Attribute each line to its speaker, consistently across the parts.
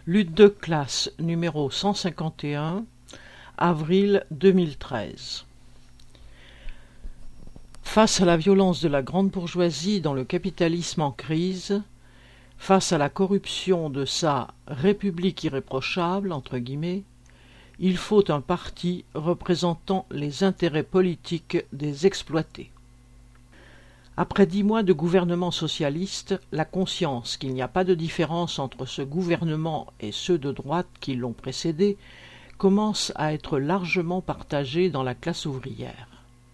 Speaker 1: Lutte de classe numéro 151, avril 2013. Face à la violence de la grande bourgeoisie dans le capitalisme en crise, face à la corruption de sa « république irréprochable », entre guillemets, il faut un parti représentant les intérêts politiques des exploités. Après 10 mois de gouvernement socialiste, la conscience qu'il n'y a pas de différence entre ce gouvernement et ceux de droite qui l'ont précédé commence à être largement partagée dans la classe ouvrière.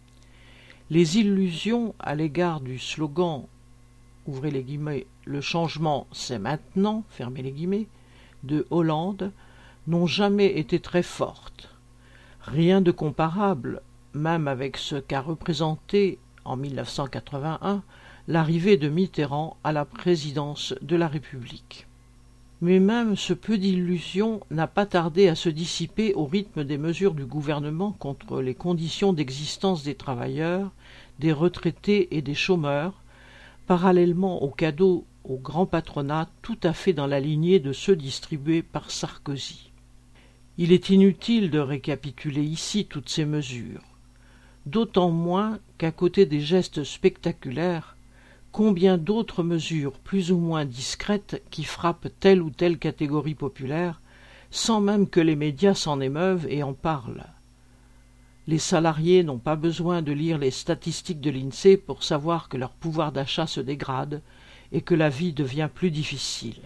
Speaker 1: Les illusions à l'égard du slogan ouvrez les guillemets, le changement c'est maintenant, fermez les guillemets, de Hollande n'ont jamais été très fortes. Rien de comparable, même avec ce qu'a représenté en 1981 l'arrivée de Mitterrand à la présidence de la République. Mais même ce peu d'illusions n'a pas tardé à se dissiper au rythme des mesures du gouvernement contre les conditions d'existence des travailleurs, des retraités et des chômeurs, parallèlement aux cadeaux au grand patronat tout à fait dans la lignée de ceux distribués par Sarkozy. Il est inutile de récapituler ici toutes ces mesures, d'autant moins qu'à côté des gestes spectaculaires, combien d'autres mesures plus ou moins discrètes qui frappent telle ou telle catégorie populaire, sans même que les médias s'en émeuvent et en parlent. Les salariés n'ont pas besoin de lire les statistiques de l'INSEE pour savoir que leur pouvoir d'achat se dégrade et que la vie devient plus difficile.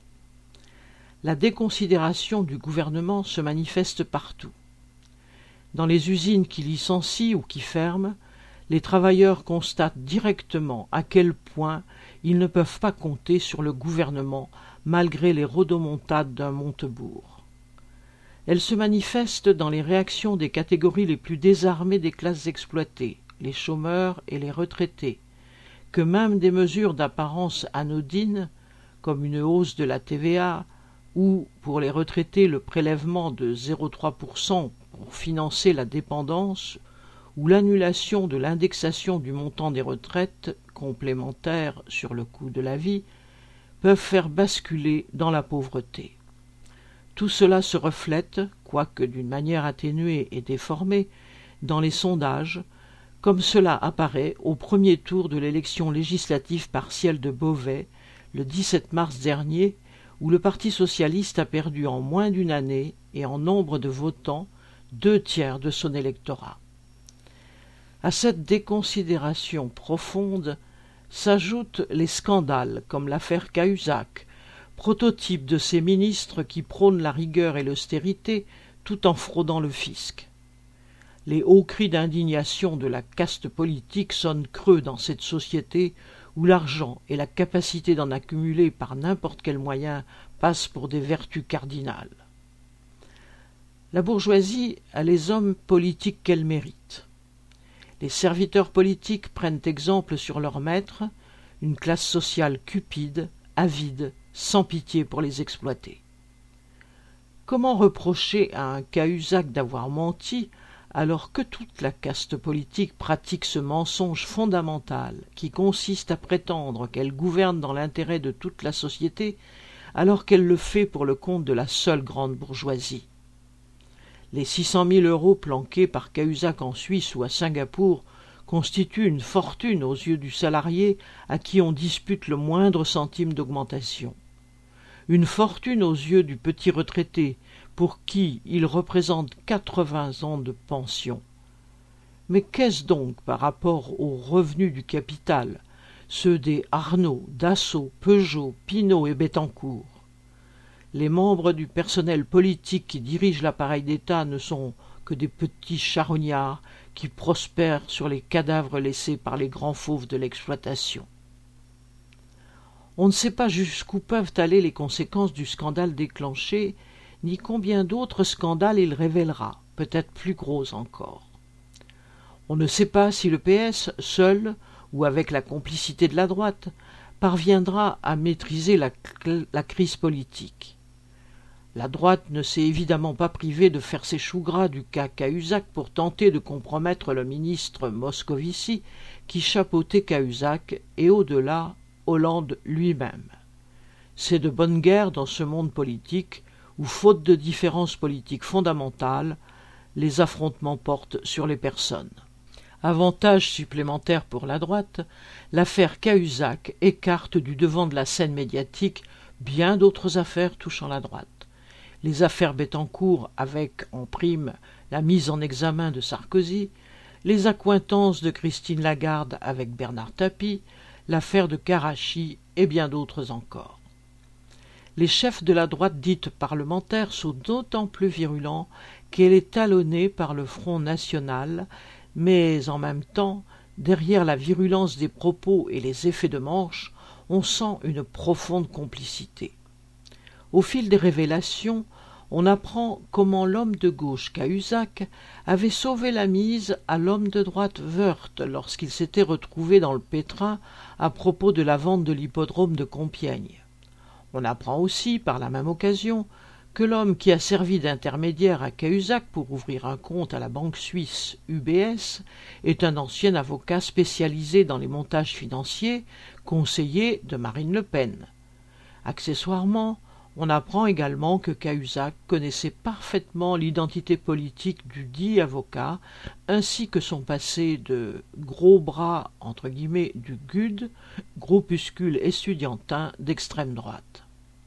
Speaker 1: La déconsidération du gouvernement se manifeste partout. Dans les usines qui licencient ou qui ferment, les travailleurs constatent directement à quel point ils ne peuvent pas compter sur le gouvernement malgré les rodomontades d'un Montebourg. Elle se manifeste dans les réactions des catégories les plus désarmées des classes exploitées, les chômeurs et les retraités, que même des mesures d'apparence anodines, comme une hausse de la TVA ou, pour les retraités, le prélèvement de 0,3% pour financer la dépendance, ou l'annulation de l'indexation du montant des retraites complémentaires sur le coût de la vie, peuvent faire basculer dans la pauvreté. Tout cela se reflète, quoique d'une manière atténuée et déformée, dans les sondages, comme cela apparaît au premier tour de l'élection législative partielle de Beauvais, le 17 mars dernier, où le Parti socialiste a perdu en moins d'une année et en nombre de votants 2/3 de son électorat. À cette déconsidération profonde s'ajoutent les scandales comme l'affaire Cahuzac, prototype de ces ministres qui prônent la rigueur et l'austérité tout en fraudant le fisc. Les hauts cris d'indignation de la caste politique sonnent creux dans cette société où l'argent et la capacité d'en accumuler par n'importe quel moyen passent pour des vertus cardinales. La bourgeoisie a les hommes politiques qu'elle mérite. Les serviteurs politiques prennent exemple sur leurs maîtres, une classe sociale cupide, avide, sans pitié pour les exploiter. Comment reprocher à un Cahuzac d'avoir menti alors que toute la caste politique pratique ce mensonge fondamental qui consiste à prétendre qu'elle gouverne dans l'intérêt de toute la société alors qu'elle le fait pour le compte de la seule grande bourgeoisie? Les 600 000 € planqués par Cahuzac en Suisse ou à Singapour constituent une fortune aux yeux du salarié à qui on dispute le moindre centime d'augmentation. Une fortune aux yeux du petit retraité pour qui il représente 80 ans de pension. Mais qu'est-ce donc par rapport aux revenus du capital, ceux des Arnaud, Dassault, Peugeot, Pinault et Bettencourt? Les membres du personnel politique qui dirigent l'appareil d'État ne sont que des petits charognards qui prospèrent sur les cadavres laissés par les grands fauves de l'exploitation. On ne sait pas jusqu'où peuvent aller les conséquences du scandale déclenché, ni combien d'autres scandales il révélera, peut-être plus gros encore. On ne sait pas si le PS, seul ou avec la complicité de la droite, parviendra à maîtriser la crise politique. La droite ne s'est évidemment pas privée de faire ses choux gras du cas Cahuzac pour tenter de compromettre le ministre Moscovici qui chapeautait Cahuzac et au-delà Hollande lui-même. c'est de bonne guerre dans ce monde politique où, faute de différences politiques fondamentales, les affrontements portent sur les personnes. Avantage supplémentaire pour la droite, l'affaire Cahuzac écarte du devant de la scène médiatique bien d'autres affaires touchant la droite. Les affaires Bettencourt avec, en prime, la mise en examen de Sarkozy, les accointances de Christine Lagarde avec Bernard Tapie, l'affaire de Karachi et bien d'autres encore. Les chefs de la droite dite parlementaire sont d'autant plus virulents qu'elle est talonnée par le Front national, mais en même temps, derrière la virulence des propos et les effets de manche, on sent une profonde complicité. Au fil des révélations, on apprend comment l'homme de gauche Cahuzac avait sauvé la mise à l'homme de droite Woerth lorsqu'il s'était retrouvé dans le pétrin à propos de la vente de l'hippodrome de Compiègne. On apprend aussi, par la même occasion, que l'homme qui a servi d'intermédiaire à Cahuzac pour ouvrir un compte à la banque suisse UBS est un ancien avocat spécialisé dans les montages financiers, conseiller de Marine Le Pen. Accessoirement, on apprend également que Cahuzac connaissait parfaitement l'identité politique du dit avocat, ainsi que son passé de « gros bras » entre guillemets du GUD, groupuscule estudiantin d'extrême droite.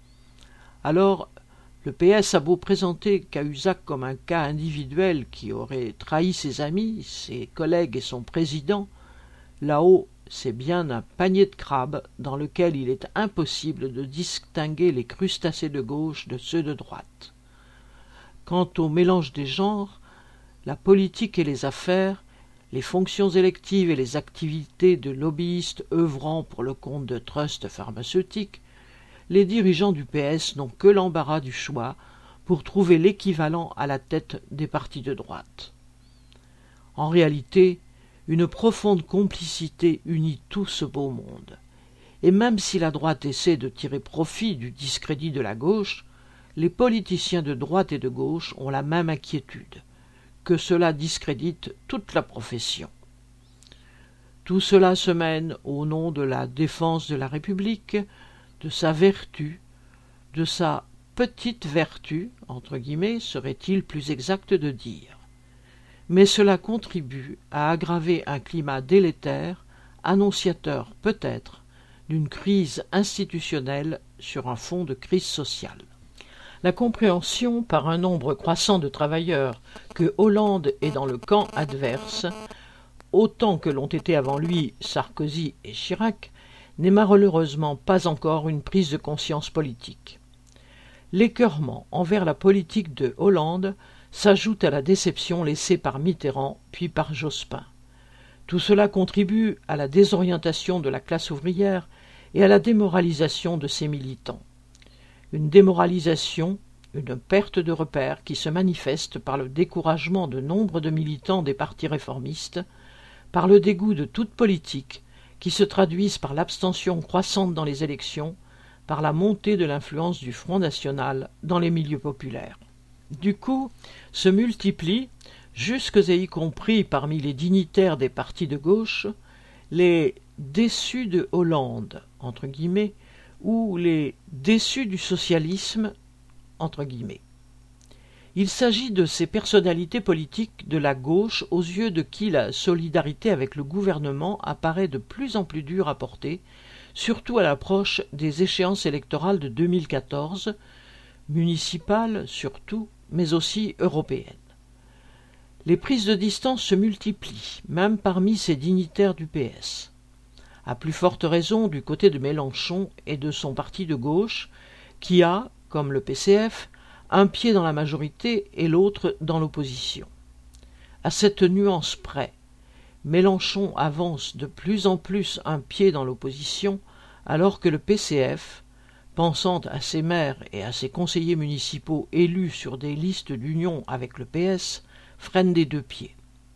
Speaker 1: Alors, le PS a beau présenter Cahuzac comme un cas individuel qui aurait trahi ses amis, ses collègues et son président, là-haut, c'est bien un panier de crabes dans lequel il est impossible de distinguer les crustacés de gauche de ceux de droite. Quant au mélange des genres, la politique et les affaires, les fonctions électives et les activités de lobbyistes œuvrant pour le compte de trusts pharmaceutiques, les dirigeants du PS n'ont que l'embarras du choix pour trouver l'équivalent à la tête des partis de droite. En réalité, une profonde complicité unit tout ce beau monde. Et même si la droite essaie de tirer profit du discrédit de la gauche, les politiciens de droite et de gauche ont la même inquiétude, que cela discrédite toute la profession. Tout cela se mène au nom de la défense de la République, de sa vertu, de sa petite vertu, entre guillemets, serait-il plus exact de dire. Mais cela contribue à aggraver un climat délétère, annonciateur peut-être d'une crise institutionnelle sur un fond de crise sociale. La compréhension par un nombre croissant de travailleurs que Hollande est dans le camp adverse, autant que l'ont été avant lui Sarkozy et Chirac, n'est malheureusement pas encore une prise de conscience politique. L'écœurement envers la politique de Hollande s'ajoute à la déception laissée par Mitterrand puis par Jospin. Tout cela contribue à la désorientation de la classe ouvrière et à la démoralisation de ses militants. Une démoralisation, une perte de repères qui se manifeste par le découragement de nombre de militants des partis réformistes, par le dégoût de toute politique, qui se traduisent par l'abstention croissante dans les élections, par la montée de l'influence du Front national dans les milieux populaires. Du coup, se multiplient, jusque et y compris parmi les dignitaires des partis de gauche, les déçus de Hollande, entre guillemets, ou les déçus du socialisme, entre guillemets. Il s'agit de ces personnalités politiques de la gauche aux yeux de qui la solidarité avec le gouvernement apparaît de plus en plus dure à porter, surtout à l'approche des échéances électorales de 2014, municipales surtout, mais aussi européennes. Les prises de distance se multiplient, même parmi ces dignitaires du PS. À plus forte raison du côté de Mélenchon et de son parti de gauche, qui a, comme le PCF, un pied dans la majorité et l'autre dans l'opposition. À cette nuance près, Mélenchon avance de plus en plus un pied dans l'opposition, alors que le PCF, pensant à ses maires et à ses conseillers municipaux élus sur des listes d'union avec le PS, freine des deux pieds.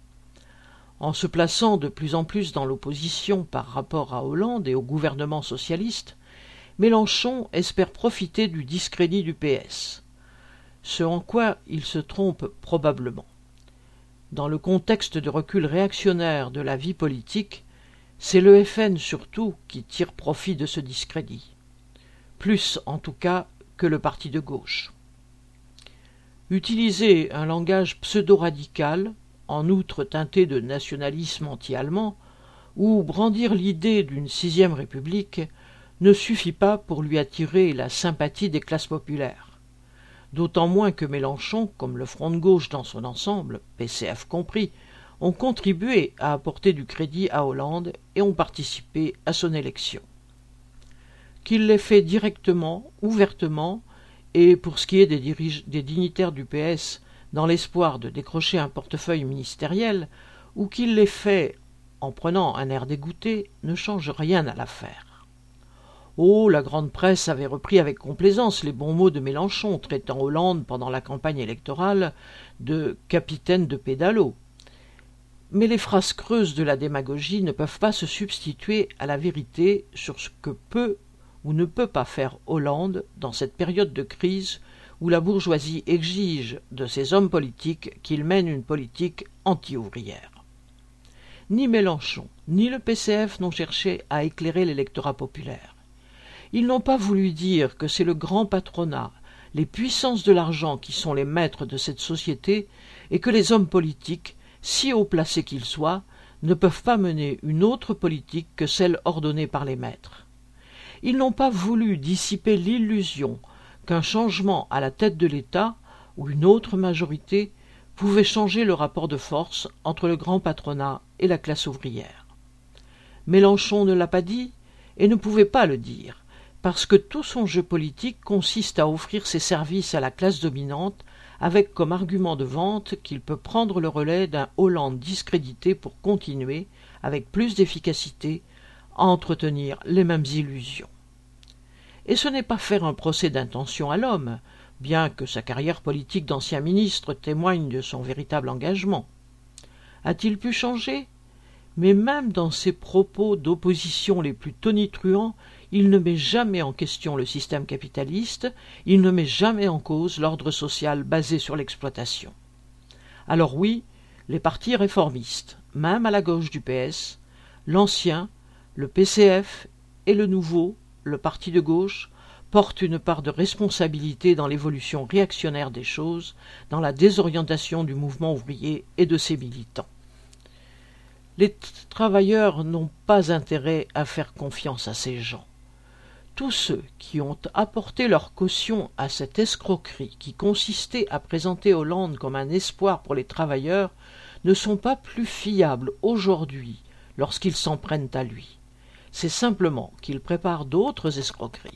Speaker 1: En se plaçant de plus en plus dans l'opposition par rapport à Hollande et au gouvernement socialiste, Mélenchon espère profiter du discrédit du PS, ce en quoi il se trompe probablement. Dans le contexte de recul réactionnaire de la vie politique, c'est le FN surtout qui tire profit de ce discrédit. plus en tout cas que le parti de gauche. Utiliser un langage pseudo-radical, en outre teinté de nationalisme anti-allemand, ou brandir l'idée d'une sixième république ne suffit pas pour lui attirer la sympathie des classes populaires. D'autant moins que Mélenchon, comme le Front de gauche dans son ensemble, PCF compris, ont contribué à apporter du crédit à Hollande et ont participé à son élection. Qu'il l'ait fait directement, ouvertement, et pour ce qui est des dignitaires du PS, dans l'espoir de décrocher un portefeuille ministériel, ou qu'il l'ait fait en prenant un air dégoûté, ne change rien à l'affaire. Oh, la grande presse avait repris avec complaisance les bons mots de Mélenchon, traitant Hollande pendant la campagne électorale de « capitaine de pédalo ». Mais les phrases creuses de la démagogie ne peuvent pas se substituer à la vérité sur ce que peut ou ne peut pas faire Hollande dans cette période de crise où la bourgeoisie exige de ses hommes politiques qu'ils mènent une politique anti-ouvrière. Ni Mélenchon, ni le PCF n'ont cherché à éclairer l'électorat populaire. Ils n'ont pas voulu dire que c'est le grand patronat, les puissances de l'argent qui sont les maîtres de cette société et que les hommes politiques, si haut placés qu'ils soient, ne peuvent pas mener une autre politique que celle ordonnée par les maîtres. Ils n'ont pas voulu dissiper l'illusion qu'un changement à la tête de l'État ou une autre majorité pouvait changer le rapport de force entre le grand patronat et la classe ouvrière. Mélenchon ne l'a pas dit et ne pouvait pas le dire, parce que tout son jeu politique consiste à offrir ses services à la classe dominante avec comme argument de vente qu'il peut prendre le relais d'un Hollande discrédité pour continuer, avec plus d'efficacité, à entretenir les mêmes illusions. Et ce n'est pas faire un procès d'intention à l'homme, bien que sa carrière politique d'ancien ministre témoigne de son véritable engagement. A-t-il pu changer ? Mais même dans ses propos d'opposition les plus tonitruants, il ne met jamais en question le système capitaliste, il ne met jamais en cause l'ordre social basé sur l'exploitation. Alors oui, les partis réformistes, même à la gauche du PS, l'ancien, le PCF et le nouveau, le parti de gauche, portent une part de responsabilité dans l'évolution réactionnaire des choses, dans la désorientation du mouvement ouvrier et de ses militants. Les travailleurs n'ont pas intérêt à faire confiance à ces gens. Tous ceux qui ont apporté leur caution à cette escroquerie qui consistait à présenter Hollande comme un espoir pour les travailleurs ne sont pas plus fiables aujourd'hui lorsqu'ils s'en prennent à lui. C'est simplement qu'il prépare d'autres escroqueries.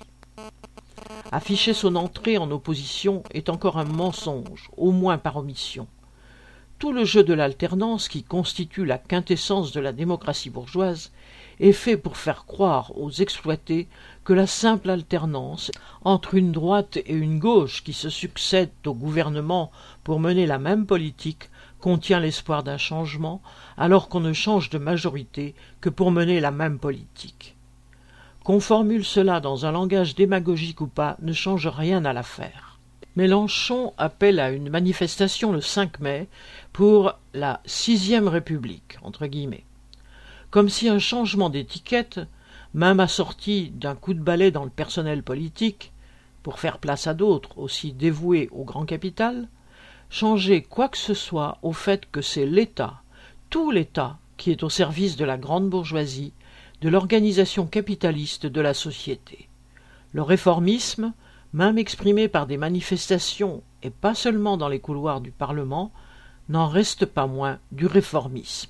Speaker 1: Afficher son entrée en opposition est encore un mensonge, au moins par omission. Tout le jeu de l'alternance, qui constitue la quintessence de la démocratie bourgeoise, est fait pour faire croire aux exploités que la simple alternance entre une droite et une gauche qui se succèdent au gouvernement pour mener la même politique contient l'espoir d'un changement, alors qu'on ne change de majorité que pour mener la même politique. Qu'on formule cela dans un langage démagogique ou pas ne change rien à l'affaire. Mélenchon appelle à une manifestation le 5 mai pour la « sixième République », entre guillemets. Comme si un changement d'étiquette, même assorti d'un coup de balai dans le personnel politique, pour faire place à d'autres aussi dévoués au grand capital, changeait quoi que ce soit au fait que c'est l'État, tout l'État, qui est au service de la grande bourgeoisie, de l'organisation capitaliste de la société. Le réformisme, même exprimé par des manifestations et pas seulement dans les couloirs du Parlement, n'en reste pas moins du réformisme.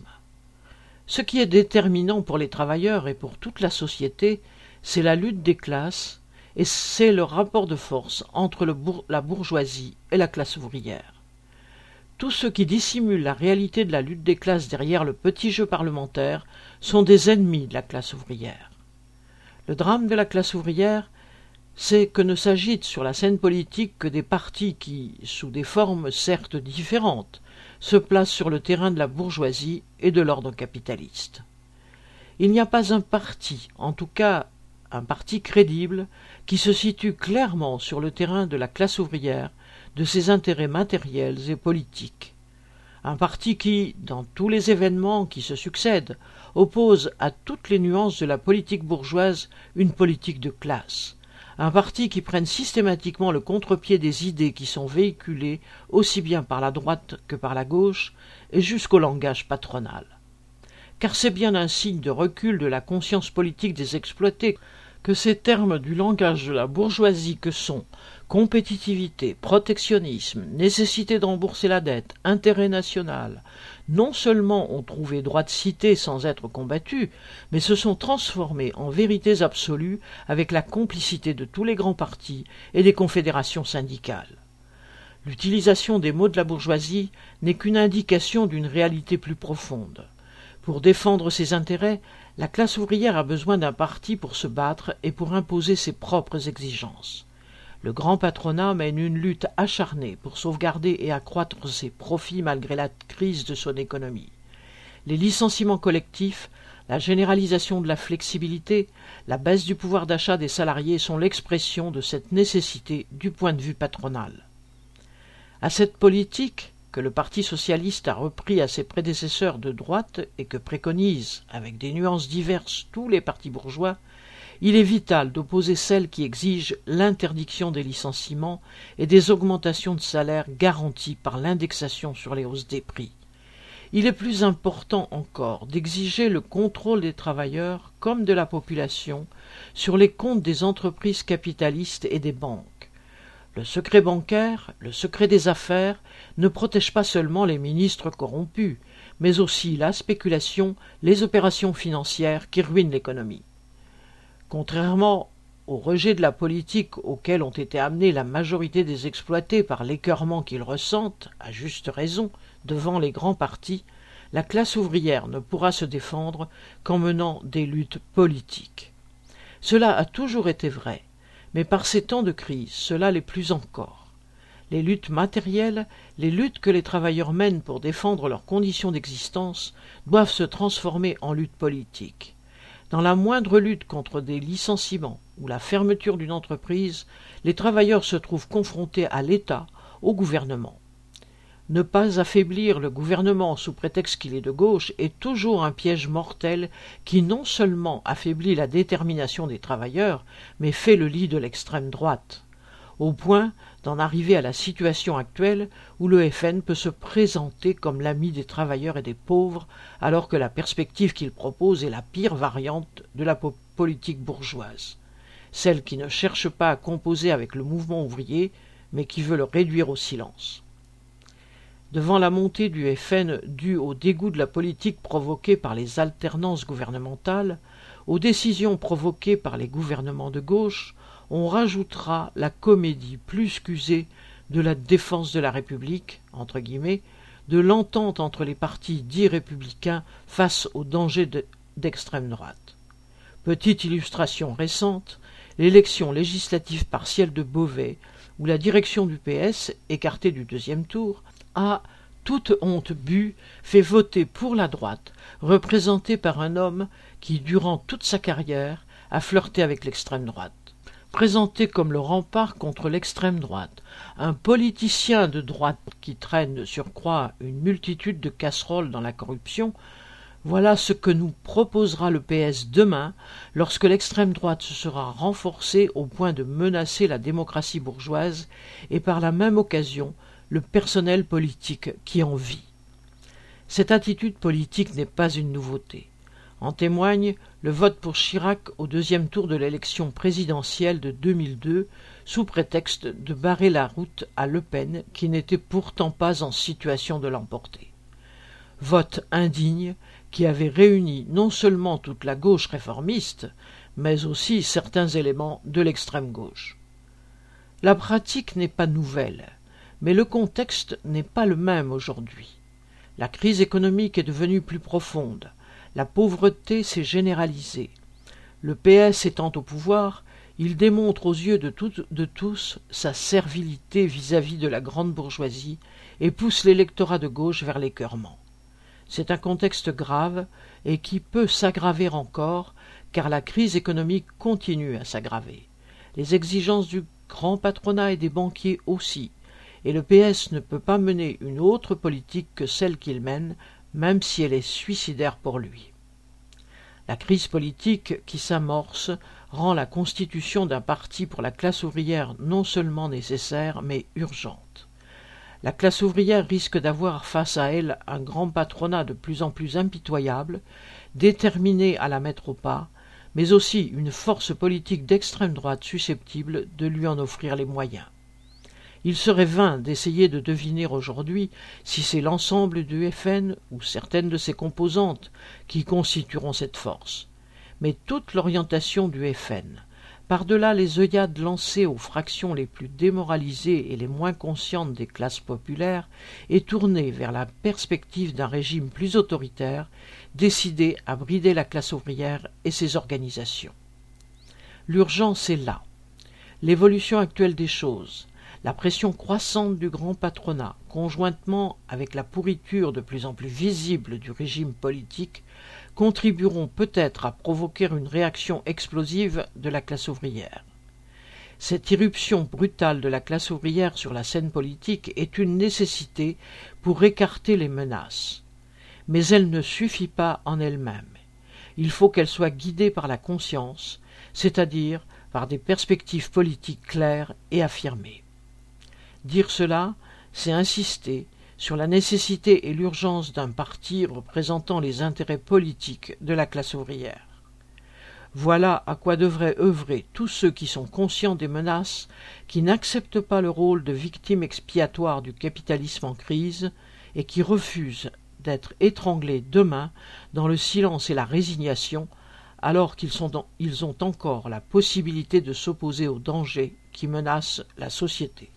Speaker 1: Ce qui est déterminant pour les travailleurs et pour toute la société, c'est la lutte des classes et c'est le rapport de force entre la bourgeoisie et la classe ouvrière. Tous ceux qui dissimulent la réalité de la lutte des classes derrière le petit jeu parlementaire sont des ennemis de la classe ouvrière. Le drame de la classe ouvrière, c'est que ne s'agitent sur la scène politique que des partis qui, sous des formes certes différentes, se placent sur le terrain de la bourgeoisie et de l'ordre capitaliste. Il n'y a pas un parti, en tout cas un parti crédible, qui se situe clairement sur le terrain de la classe ouvrière, de ses intérêts matériels et politiques. Un parti qui, dans tous les événements qui se succèdent, oppose à toutes les nuances de la politique bourgeoise une politique de classe. un parti qui prenne systématiquement le contre-pied des idées qui sont véhiculées aussi bien par la droite que par la gauche et jusqu'au langage patronal. Car c'est bien un signe de recul de la conscience politique des exploités que ces termes du langage de la bourgeoisie que sont compétitivité, protectionnisme, nécessité de rembourser la dette, intérêt national, non seulement ont trouvé droit de cité sans être combattus, mais se sont transformés en vérités absolues avec la complicité de tous les grands partis et des confédérations syndicales. L'utilisation des mots de la bourgeoisie n'est qu'une indication d'une réalité plus profonde. Pour défendre ses intérêts, la classe ouvrière a besoin d'un parti pour se battre et pour imposer ses propres exigences. Le grand patronat mène une lutte acharnée pour sauvegarder et accroître ses profits malgré la crise de son économie. Les licenciements collectifs, la généralisation de la flexibilité, la baisse du pouvoir d'achat des salariés sont l'expression de cette nécessité du point de vue patronal. À cette politique, que le Parti socialiste a repris à ses prédécesseurs de droite et que préconisent, avec des nuances diverses, tous les partis bourgeois, il est vital d'opposer celle qui exige l'interdiction des licenciements et des augmentations de salaire garanties par l'indexation sur les hausses des prix. Il est plus important encore d'exiger le contrôle des travailleurs comme de la population sur les comptes des entreprises capitalistes et des banques. Le secret bancaire, le secret des affaires ne protège pas seulement les ministres corrompus, mais aussi la spéculation, les opérations financières qui ruinent l'économie. Contrairement au rejet de la politique auquel ont été amenés la majorité des exploités par l'écœurement qu'ils ressentent, à juste raison, devant les grands partis, la classe ouvrière ne pourra se défendre qu'en menant des luttes politiques. Cela a toujours été vrai, mais par ces temps de crise, cela l'est plus encore. Les luttes matérielles, les luttes que les travailleurs mènent pour défendre leurs conditions d'existence, doivent se transformer en luttes politiques. Dans la moindre lutte contre des licenciements ou la fermeture d'une entreprise, les travailleurs se trouvent confrontés à l'État, au gouvernement. Ne pas affaiblir le gouvernement sous prétexte qu'il est de gauche est toujours un piège mortel qui non seulement affaiblit la détermination des travailleurs, mais fait le lit de l'extrême droite, au point d'en arriver à la situation actuelle où le FN peut se présenter comme l'ami des travailleurs et des pauvres, alors que la perspective qu'il propose est la pire variante de la politique bourgeoise, celle qui ne cherche pas à composer avec le mouvement ouvrier, mais qui veut le réduire au silence. Devant la montée du FN due au dégoût de la politique provoquée par les alternances gouvernementales, aux décisions provoquées par les gouvernements de gauche, on rajoutera la comédie plus qu'usée de la défense de la République, entre guillemets, de l'entente entre les partis dits républicains face aux dangers d'extrême droite. Petite illustration récente, l'élection législative partielle de Beauvais, où la direction du PS, écartée du deuxième tour, a, toute honte bue, fait voter pour la droite, représentée par un homme qui, durant toute sa carrière, a flirté avec l'extrême droite. Présenté comme le rempart contre l'extrême droite, un politicien de droite qui traîne de surcroît une multitude de casseroles dans la corruption, voilà ce que nous proposera le PS demain, lorsque l'extrême droite se sera renforcée au point de menacer la démocratie bourgeoise et par la même occasion le personnel politique qui en vit. Cette attitude politique n'est pas une nouveauté. En témoigne le vote pour Chirac au deuxième tour de l'élection présidentielle de 2002, sous prétexte de barrer la route à Le Pen, qui n'était pourtant pas en situation de l'emporter. Vote indigne qui avait réuni non seulement toute la gauche réformiste, mais aussi certains éléments de l'extrême gauche. La pratique n'est pas nouvelle, mais le contexte n'est pas le même aujourd'hui. La crise économique est devenue plus profonde. La pauvreté s'est généralisée. Le PS étant au pouvoir, il démontre aux yeux de tous sa servilité vis-à-vis de la grande bourgeoisie et pousse l'électorat de gauche vers l'écœurement. C'est un contexte grave et qui peut s'aggraver encore, car la crise économique continue à s'aggraver. Les exigences du grand patronat et des banquiers aussi, et le PS ne peut pas mener une autre politique que celle qu'il mène, même si elle est suicidaire pour lui. La crise politique qui s'amorce rend la constitution d'un parti pour la classe ouvrière non seulement nécessaire, mais urgente. La classe ouvrière risque d'avoir face à elle un grand patronat de plus en plus impitoyable, déterminé à la mettre au pas, mais aussi une force politique d'extrême droite susceptible de lui en offrir les moyens. Il serait vain d'essayer de deviner aujourd'hui si c'est l'ensemble du FN ou certaines de ses composantes qui constitueront cette force. Mais toute l'orientation du FN, par-delà les œillades lancées aux fractions les plus démoralisées et les moins conscientes des classes populaires, est tournée vers la perspective d'un régime plus autoritaire, décidé à brider la classe ouvrière et ses organisations. L'urgence est là. L'évolution actuelle des choses, la pression croissante du grand patronat, conjointement avec la pourriture de plus en plus visible du régime politique, contribueront peut-être à provoquer une réaction explosive de la classe ouvrière. Cette irruption brutale de la classe ouvrière sur la scène politique est une nécessité pour écarter les menaces. Mais elle ne suffit pas en elle-même. Il faut qu'elle soit guidée par la conscience, c'est-à-dire par des perspectives politiques claires et affirmées. Dire cela, c'est insister sur la nécessité et l'urgence d'un parti représentant les intérêts politiques de la classe ouvrière. Voilà à quoi devraient œuvrer tous ceux qui sont conscients des menaces, qui n'acceptent pas le rôle de victime expiatoire du capitalisme en crise et qui refusent d'être étranglés demain dans le silence et la résignation, alors qu'ils ont encore la possibilité de s'opposer aux dangers qui menacent la société.